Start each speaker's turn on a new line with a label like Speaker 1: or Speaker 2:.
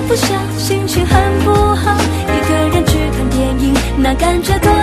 Speaker 1: 不笑，心情很不好，一个人去看电影，那感觉多